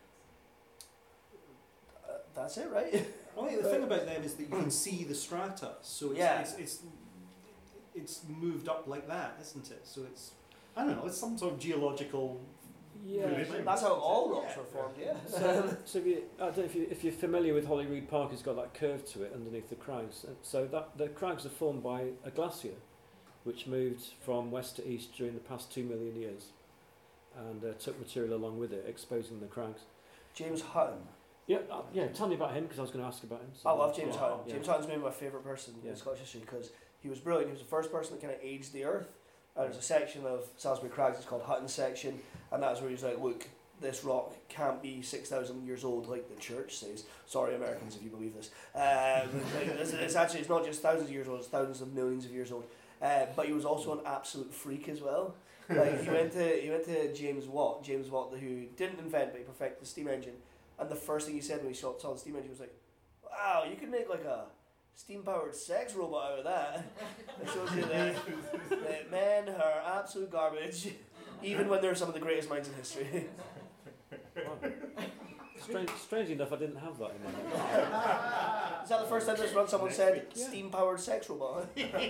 that's it, right? Oh, yeah, the thing about them is that you can see the strata, so Yeah. it's moved up like that, isn't it? So it's, I don't know, it's some sort of geological. Yeah. Religion. That's how all rocks Yeah. were formed. Yeah. So if you, I don't know if you're familiar with Holyrood Park, it's got that curve to it underneath the crags. And so the crags are formed by a glacier, which moved from west to east during the past 2 million years, and took material along with it, exposing the crags. James Hutton. Yeah. Tell me about him because I was going to ask about him. So, I love James yeah, Hutton. yeah. James Hutton's maybe my favourite person Yeah. in Scottish history because he was brilliant. He was the first person that kind of aged the earth. And there's a section of Salisbury Crags, it's called Hutton section, and that's where he's like, look, this rock can't be 6,000 years old like the church says. Sorry, Americans, if you believe this. It's actually, it's not just thousands of years old, it's thousands of millions of years old. But he was also an absolute freak as well. Like he went to James Watt, who didn't invent but he perfected the steam engine. And the first thing he said when he saw the steam engine was like, wow, you could make like a steam-powered sex robot out of that. It shows you that men are absolute garbage, even when they're some of the greatest minds in history. Strangely enough, I didn't have that in my head. Is that the first time this run someone said Yeah. steam-powered sex robot?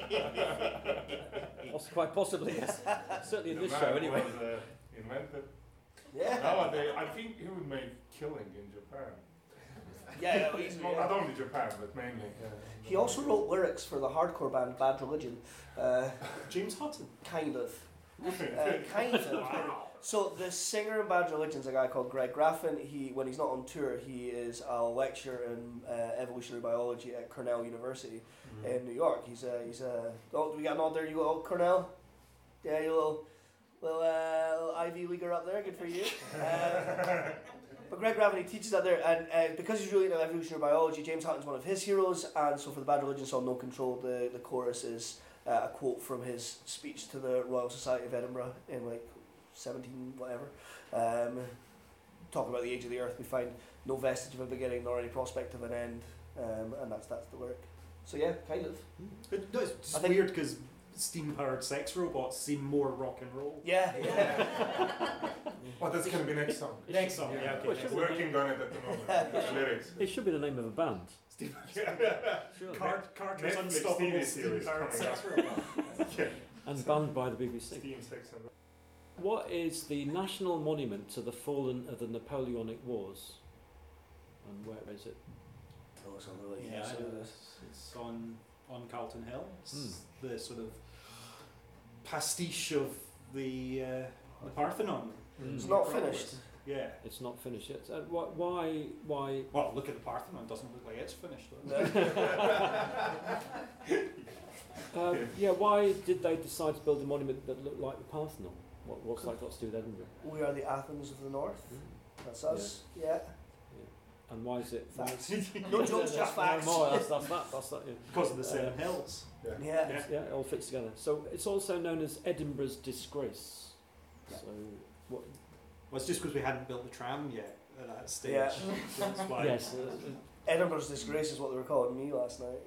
Quite possibly, yes. Certainly in The this man show, anyway. was, invented. Yeah. Nowadays, I think he would make killing in Japan. Yeah, easily, Well, yeah. not only Japan, but mainly. He also wrote lyrics for the hardcore band Bad Religion. James Hutton. Kind of. Kind of. So the singer in Bad Religion's a guy called Greg Graffin. When he's not on tour, he is a lecturer in evolutionary biology at Cornell University in New York. He's a. Oh, do we got a nod there? You go, oh, Cornell. Yeah, you little Ivy Leaguer up there. Good for you. But Greg Graffin, he teaches that there, and because he's really into evolutionary biology, James Hutton's one of his heroes. And so for the Bad Religion song "No Control," the chorus is a quote from his speech to the Royal Society of Edinburgh in like 17 whatever. Talking about the age of the Earth, we find no vestige of a beginning nor any prospect of an end, and that's the work. So yeah, kind of. But no, it's just I think- weird because steam-powered sex robots seem more rock and roll. Yeah. Well, that's gonna be next song. Next song, yeah, okay. Well, it should be- Working on it at the moment. The lyrics. It should be the name of a band. Surely. Carter's Netflix Unstoppable TV series Steam-Powered coming Sex up. Robot. And banned by the BBC. Steam Sex and What is the national monument to the fallen of the Napoleonic Wars? And where is it? Oh, it's on the way. Yeah, So I know this- it's on Carlton Hill. It's Hmm. the sort of pastiche of the Parthenon. It's not finished. Yeah. It's not finished yet. Why? Well, look at the Parthenon. It doesn't look like it's finished. Though. Yeah, why did they decide to build a monument that looked like the Parthenon? What's that got to do with Edinburgh? We are the Athens of the North. That's us. Yeah. And why is it? Facts. No jokes, just facts. No more. That's that. Yeah. Because of the Seven Hills. Yeah. Yeah. Yeah, it all fits together. So it's also known as Edinburgh's disgrace. Yeah. So what? Well, it's just because we hadn't built the tram yet at that stage. Yeah. So that's why. Yes. Edinburgh's disgrace is what they were calling me last night.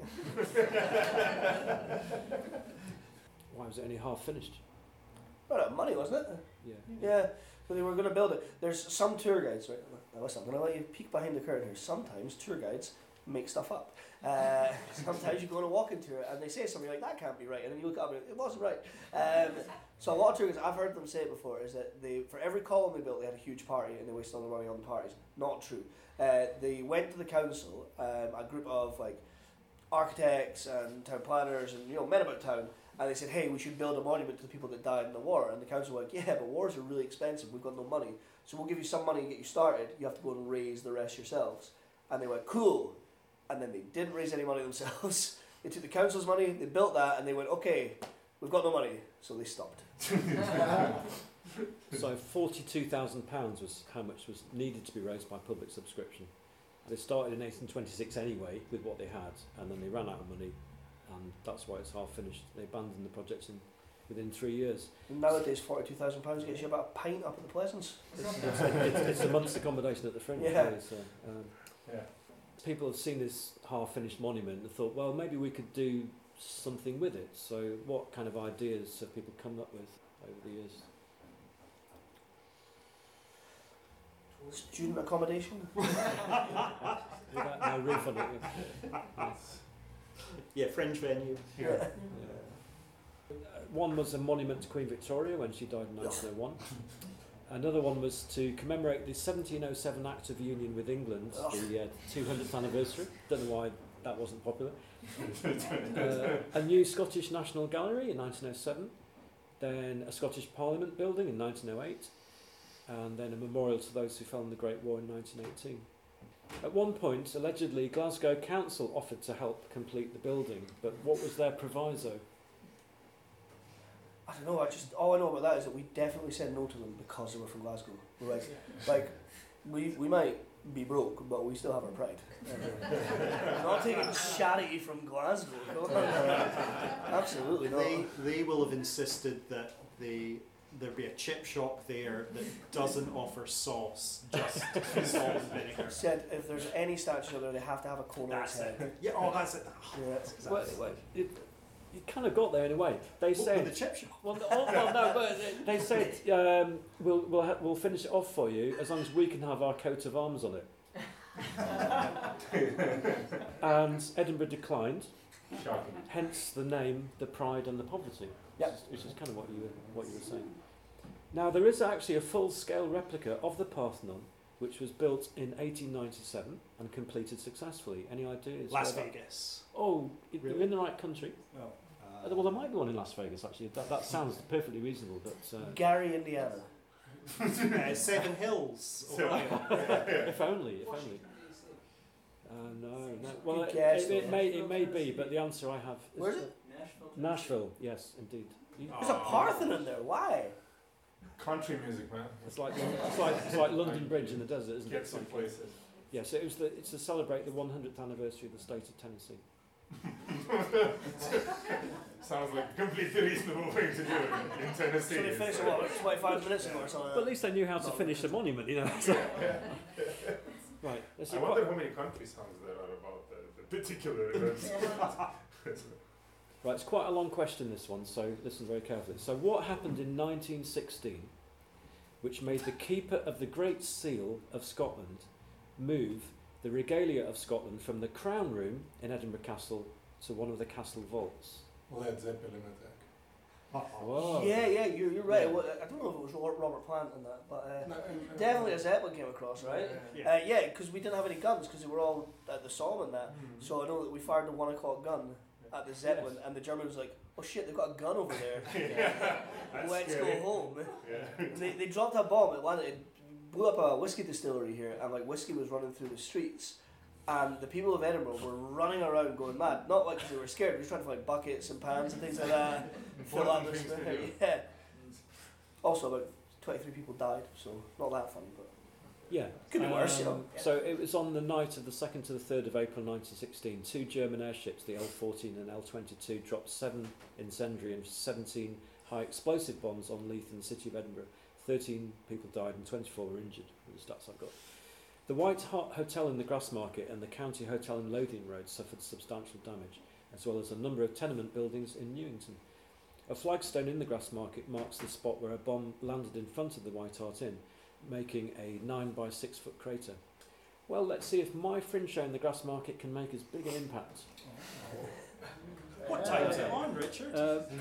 Why was it only half finished? Right out of money, wasn't it? Yeah. Yeah. So they were going to build it. There's some tour guides, right? Now listen, I'm going to let you peek behind the curtain here. Sometimes tour guides make stuff up. Sometimes you go on a walking tour and they say something like, that can't be right. And then you look up and it wasn't right. So a lot of tour guides, I've heard them say it before, is that for every column they built, they had a huge party and they wasted all their money on the parties. Not true. They went to the council, a group of like architects and town planners and men about town, and they said, hey, we should build a monument to the people that died in the war. And the council went, yeah, but wars are really expensive, we've got no money, so we'll give you some money and get you started, you have to go and raise the rest yourselves. And they went, cool. And then they didn't raise any money themselves. They took the council's money, they built that, and they went, okay, we've got no money, so they stopped. So £42,000 was how much was needed to be raised by public subscription. They started in 1826 anyway with what they had, and then they ran out of money, and that's why it's half finished. They abandoned the project within 3 years. And nowadays, £42,000 gets you about a pint up at the Pleasance. It's a month's accommodation at the Fringe. Yeah. Really, so, Yeah. people have seen this half-finished monument and thought, well, maybe we could do something with it. So what kind of ideas have people come up with over the years? Student accommodation? Without no roof on it. Yeah, Fringe venue. Yeah. One was a monument to Queen Victoria when she died in 1901. Another one was to commemorate the 1707 Act of Union with England, the 200th anniversary. Don't know why that wasn't popular. A new Scottish National Gallery in 1907. Then a Scottish Parliament building in 1908. And then a memorial to those who fell in the Great War in 1918. At one point, allegedly, Glasgow Council offered to help complete the building, but what was their proviso? I don't know, all I know about that is that we definitely said no to them because they were from Glasgow. We're like we might be broke, but we still have our pride. We're not taking charity from Glasgow. Absolutely not. They will have insisted that there be a chip shop there that doesn't offer sauce, just salt and vinegar. Said if there's any statue there, they have to have a cone on its head. Yeah, that's it. Yeah. Well, you kind of got there in a way. They said the chip shop. Well, no, but they said we'll finish it off for you as long as we can have our coat of arms on it. And Edinburgh declined. Shocking. Hence the name, the pride and the poverty. Yep. Which is kind of what you were saying. Now there is actually a full-scale replica of the Parthenon, which was built in 1897 and completed successfully. Any ideas? Las where that- Vegas. Oh, Really? you're in the right country. Oh. Well, there might be one in Las Vegas actually. That sounds perfectly reasonable, but Gary, Indiana. Seven Hills. Ohio. if only. No. Well, Good guess, it may be, but the answer I have is Where is it? Nashville. Yes, indeed. There's a Parthenon there. Why? Country music, man. It's like London Bridge in the desert, isn't it? Gets you places. Yeah, so it's to celebrate the 100th anniversary of the state of Tennessee. Sounds like a completely reasonable thing to do in Tennessee. So they finished it, what, 25 minutes ago or something? But at least they knew how to finish the monument, you know. Right. I wonder how many country songs there are about the particular events. Right, it's quite a long question, this one, so listen very carefully. So what happened in 1916 which made the Keeper of the Great Seal of Scotland move the regalia of Scotland from the Crown Room in Edinburgh Castle to one of the castle vaults? Led Zeppelin attack. Whoa. Yeah, you're right. Yeah. Well, I don't know if it was Robert Plant in that, but definitely a Zeppelin came across, right? Yeah. Yeah, because we didn't have any guns because they were all at the Somme and that. So I know that we fired the 1 o'clock gun at the Zeppelin, and the German was like, "Oh shit, they've got a gun over there. Let's go home." Yeah. They dropped a bomb. It landed. It blew up a whiskey distillery here, and like whiskey was running through the streets. And the people of Edinburgh were running around going mad. Not like 'cause they were scared, they were trying to find buckets and pans and things like that. Fill up Important this. things to do. Yeah. Also, about 23 people died, so not that fun, but Yeah. could be worse, you know. So it was on the night of the 2nd to the 3rd of April 1916. 2 German airships, the L-14 and L-22, dropped 7 incendiary and 17 high explosive bombs on Leith in the city of Edinburgh. 13 people died and 24 were injured, the stats I've got. The White Hart Hotel in the Grassmarket and the County Hotel in Lothian Road suffered substantial damage, as well as a number of tenement buildings in Newington. A flagstone in the Grassmarket marks the spot where a bomb landed in front of the White Hart Inn, making a 9 by 6 foot crater. Well, let's see if my fringe show in the Grassmarket can make as big an impact. What time is it on, Richard?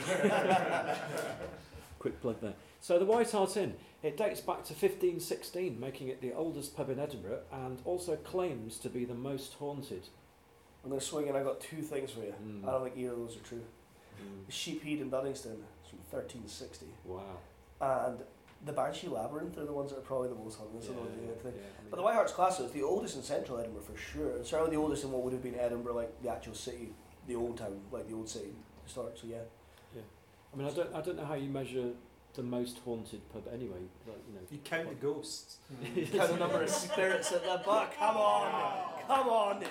Quick plug there. So the White Hart Inn, it dates back to 1516, making it the oldest pub in Edinburgh, and also claims to be the most haunted. I'm going to swing in, I got 2 things for you. Mm. I don't think either of those are true. The Sheephead in Duddingston, it's from 1360. Wow. And the Banshee Labyrinth are the ones that are probably the most haunted. Yeah, But yeah, the White Hart's Castle is the oldest in central Edinburgh for sure. And certainly the oldest in what would have been Edinburgh, like the actual city, the old town, like the old city, historic. So yeah. I mean, I don't know how you measure the most haunted pub anyway. Like, you know. You count the ghosts. Count the number of spirits at the bar. Come on.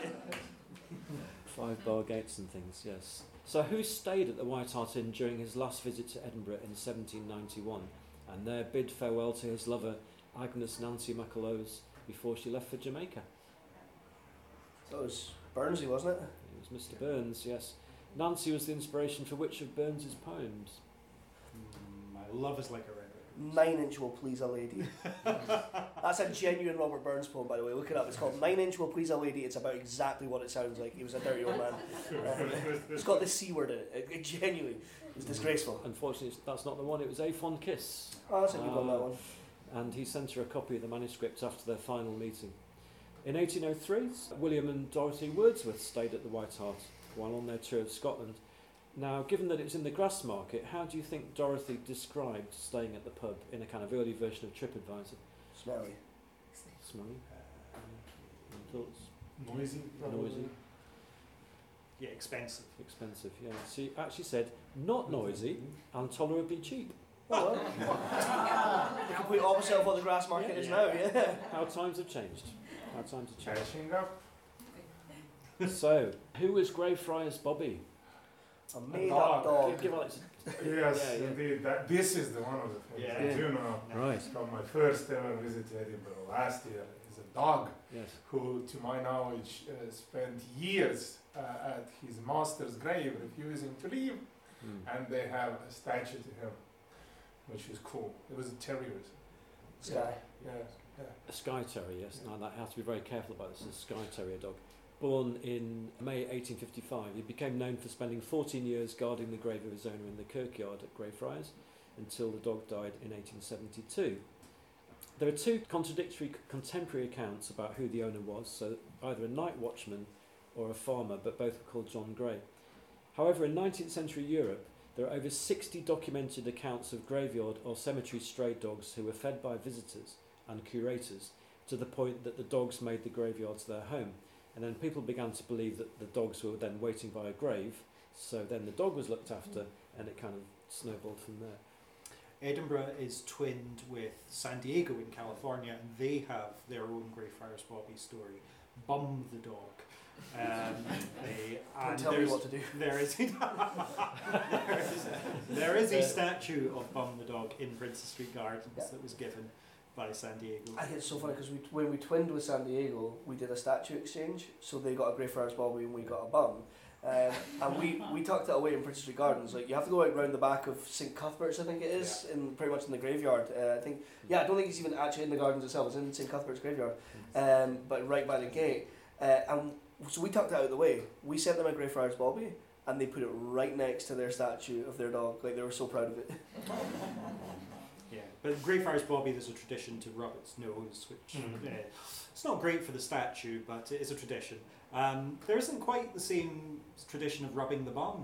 5 bar gates and things, yes. So who stayed at the White Hart Inn during his last visit to Edinburgh in 1791 and there bid farewell to his lover Agnes Nancy MacAlowes before she left for Jamaica? That was Burnsy, wasn't it? It was Mr. Burns, yes. Nancy was the inspiration for which of Burns's poems? My love is like a red 9-inch will please a lady. That's a genuine Robert Burns poem, by the way. Look it up. It's called 9-inch will please a lady. It's about exactly what it sounds like. He was a dirty old man. It's got the C word in it. It genuinely is disgraceful. Unfortunately, that's not the one. It was A Fond Kiss. Oh, that's a good one, that one. And he sent her a copy of the manuscript after their final meeting. In 1803, William and Dorothy Wordsworth stayed at the White Hart while on their tour of Scotland. Now, given that it was in the Grassmarket, how do you think Dorothy described staying at the pub in a kind of early version of TripAdvisor? Smelly. Smelly? Thoughts? Noisy. Noisy? Yeah, expensive. Expensive, yeah. She actually said, not noisy and tolerably cheap. Oh, well. The complete opposite of what the Grassmarket is now, yeah. How times have changed. How times have changed. Catching up. So, who was Greyfriars Bobby? A made-up dog. Give Alex Yes, Yeah. indeed. This is the one of the things Yeah. I do know. Right. From my first ever visit to Edinburgh last year is a dog Yes. who, to my knowledge, spent years at his master's grave refusing to leave, and they have a statue to him, which is cool. It was a terrier. Sky. Yeah. A Skye Terrier, yes. Now that I have to be very careful about this. It's a Skye Terrier dog. Born in May 1855, he became known for spending 14 years guarding the grave of his owner in the kirkyard at Greyfriars until the dog died in 1872. There are 2 contradictory contemporary accounts about who the owner was, so either a night watchman or a farmer, but both were called John Gray. However, in 19th century Europe, there are over 60 documented accounts of graveyard or cemetery stray dogs who were fed by visitors and curators to the point that the dogs made the graveyards their home. And then people began to believe that the dogs were then waiting by a grave, so then the dog was looked after, and it kind of snowballed from there. Edinburgh is twinned with San Diego in California, and they have their own Greyfriars Bobby story, Bum the Dog. Don't tell me what to do. There is a statue of Bum the Dog in Princess Street Gardens that was given by San Diego. I think it's so funny because when we twinned with San Diego, we did a statue exchange. So they got a Greyfriars Bobby and we got a Bum. And we tucked it away in Princess Street Gardens. Like, you have to go out round the back of St Cuthbert's, I think it is, in pretty much in the graveyard. I don't think it's even actually in the gardens itself. It's in St Cuthbert's graveyard, but right by the gate. And so we tucked it out of the way. We sent them a Greyfriars Bobby, and they put it right next to their statue of their dog. Like, they were so proud of it. Yeah, but Greyfriars Bobby, there's a tradition to rub its nose, which it's not great for the statue, but it is a tradition. There isn't quite the same tradition of rubbing the bum.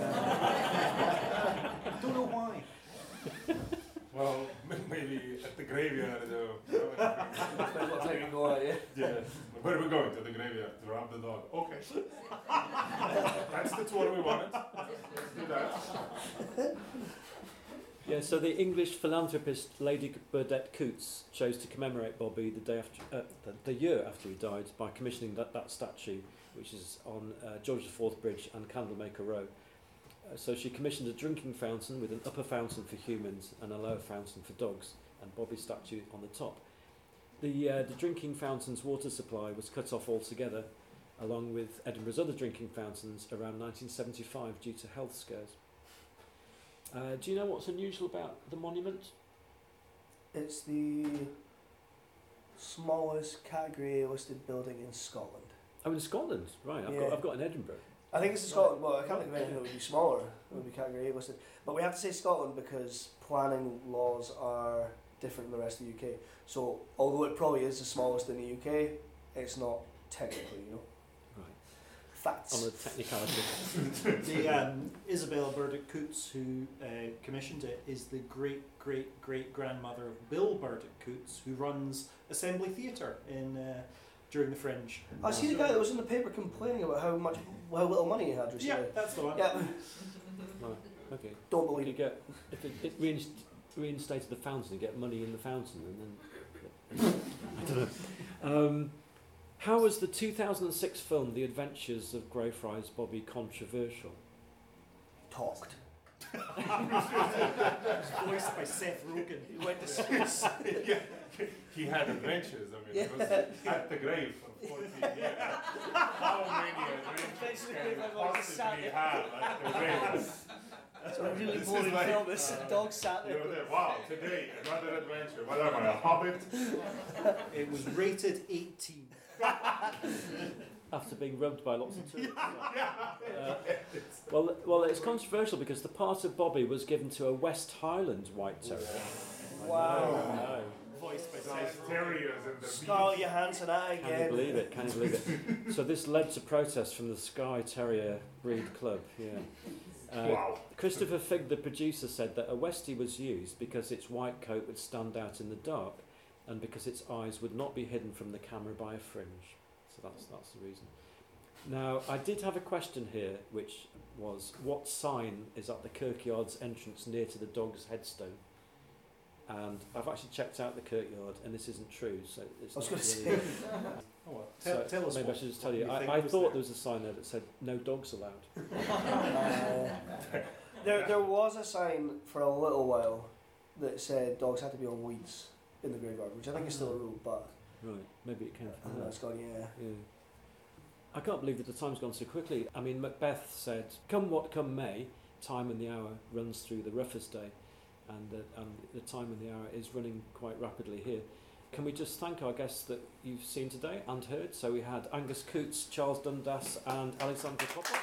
Don't know why. Well, maybe at the graveyard. Depends what time you go out, yeah. Yeah. Where are we going? To the graveyard to rub the dog. Okay. That's the tour we wanted. Let's do that. Yeah, so the English philanthropist Lady Burdett Coutts chose to commemorate Bobby the day after, the year after he died, by commissioning that statue, which is on George IV Bridge and Candlemaker Row. So she commissioned a drinking fountain with an upper fountain for humans and a lower fountain for dogs, and Bobby's statue on the top. The drinking fountain's water supply was cut off altogether, along with Edinburgh's other drinking fountains, around 1975 due to health scares. Do you know what's unusual about the monument? It's the smallest category A listed building in Scotland. Oh, in Scotland, right? I've got in Edinburgh. I think it's in Scotland. Well, I can't think of anything that would be smaller. It would be category A listed. But we have to say Scotland because planning laws are different in the rest of the UK. So although it probably is the smallest in the UK, it's not technically, Right. Facts. On the technicality. The Isabel Burdett Coutts, who commissioned it, is the great-great-great-grandmother of Bill Burdett Coutts, who runs Assembly Theatre in during the Fringe. I see the guy that was in the paper complaining about how little money he had recently. Yeah, that's the one. Yeah. Right. Okay. Don't You believe it. get if it reinstated the fountain, you get money in the fountain, and then I don't know. How was the 2006 film The Adventures of Greyfriars Bobby controversial? Talked. Voiced by Seth Rogen. He went to suicide. Yeah. He had adventures. I mean, he was at the grave for 14 years. How many adventures can you possibly have at the grave? It's a really This boring is like, film. This dog sat there. You're there. Wow, today another adventure. What am I, a hobbit? It was rated 18. After being rubbed by lots of tourists. Well, it's controversial because the part of Bobby was given to a West Highland White Terrier. Wow. I know. Voiced by Those Seth Rogen. terriers and the Scarlett Johansson at it Can you again. believe it? Can you believe it? So this led to protests from the Skye Terrier Breed Club. Yeah. Wow. Christopher Figg, the producer, said that a Westie was used because its white coat would stand out in the dark, and because its eyes would not be hidden from the camera by a fringe. So that's the reason. Now, I did have a question here, which was, what sign is at the Kirkyard's entrance near to the dog's headstone? And I've actually checked out the Kirkyard, and this isn't true. So it's I was not going to really. say. Oh, well, So tell us maybe what I should just tell you. you think I was thought there. there was a sign there that said no dogs allowed. There was a sign for a little while that said dogs had to be on weeds in the graveyard, which I think is still a rule, but Right, maybe it came from that. it's gone, yeah. Yeah. I can't believe that the time's gone so quickly. I mean, Macbeth said, "Come what come may, time and the hour runs through the roughest day," and the time and the hour is running quite rapidly here. Can we just thank our guests that you've seen today and heard? So we had Angus Coutts, Charles Dundas, and Alexandra Popper.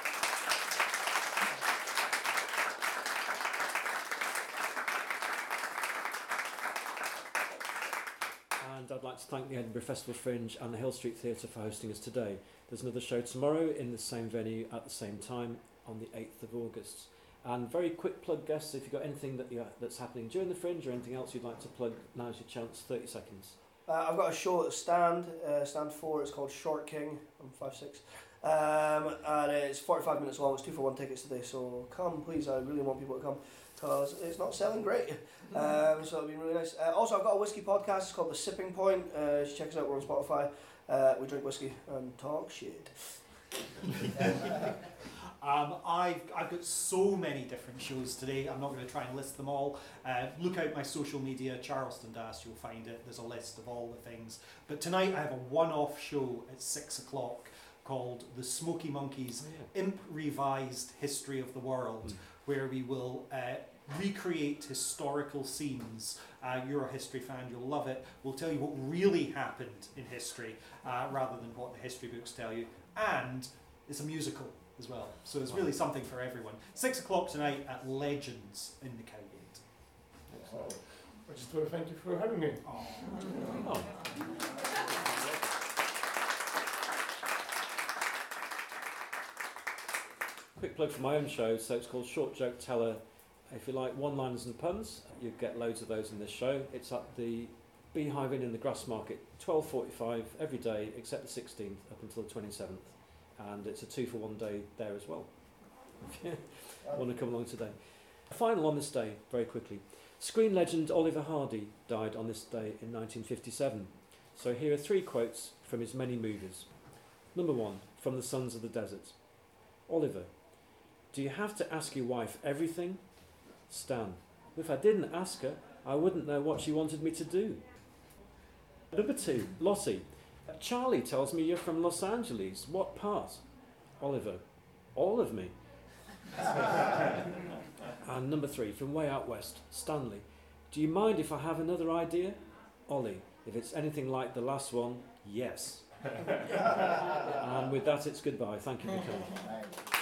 And I'd like to thank the Edinburgh Festival Fringe and the Hill Street Theatre for hosting us today. There's another show tomorrow in the same venue at the same time on the 8th of August. And very quick plug, guests, if you've got anything that's happening during the Fringe or anything else you'd like to plug, now's your chance, 30 seconds. I've got a show at the Stand, Stand 4, it's called Short King, I'm 5'6", and it's 45 minutes long, it's 2 for 1 tickets today, so come please, I really want people to come. because it's not selling great. So it'll be really nice. Also, I've got a whiskey podcast. It's called The Sipping Point. You should check us out. We're on Spotify. We drink whiskey and talk shit. I've got so many different shows today. I'm not going to try and list them all. Look out my social media, Charleston Dash, you'll find it. There's a list of all the things. But tonight I have a one-off show at 6 o'clock called The Smoky Monkeys Imp Revised History of the World, where we will recreate historical scenes. You're a history fan, you'll love it. We'll tell you what really happened in history rather than what the history books tell you. And it's a musical as well. So it's really something for everyone. 6 o'clock tonight at Legends in the Cowgate. I just want to thank you for having me. Oh. Quick plug for my own show. So it's called Short Joke Teller. If you like one-liners and puns, you get loads of those in this show. It's at the Beehive Inn in the Grassmarket, 12:45 every day except the 16th up until the 27th. And it's a 2-for-1 day there as well, if you want to come along today. Final on this day, very quickly. Screen legend Oliver Hardy died on this day in 1957. So here are 3 quotes from his many movies. Number 1, from The Sons of the Desert. Oliver, do you have to ask your wife everything? Stan, if I didn't ask her, I wouldn't know what she wanted me to do. Number 2, Lottie. Charlie tells me you're from Los Angeles. What part? Oliver, all of me. And number 3, from way out west, Stanley. Do you mind if I have another idea? Ollie, if it's anything like the last one, yes. And with that, it's goodbye. Thank you for coming.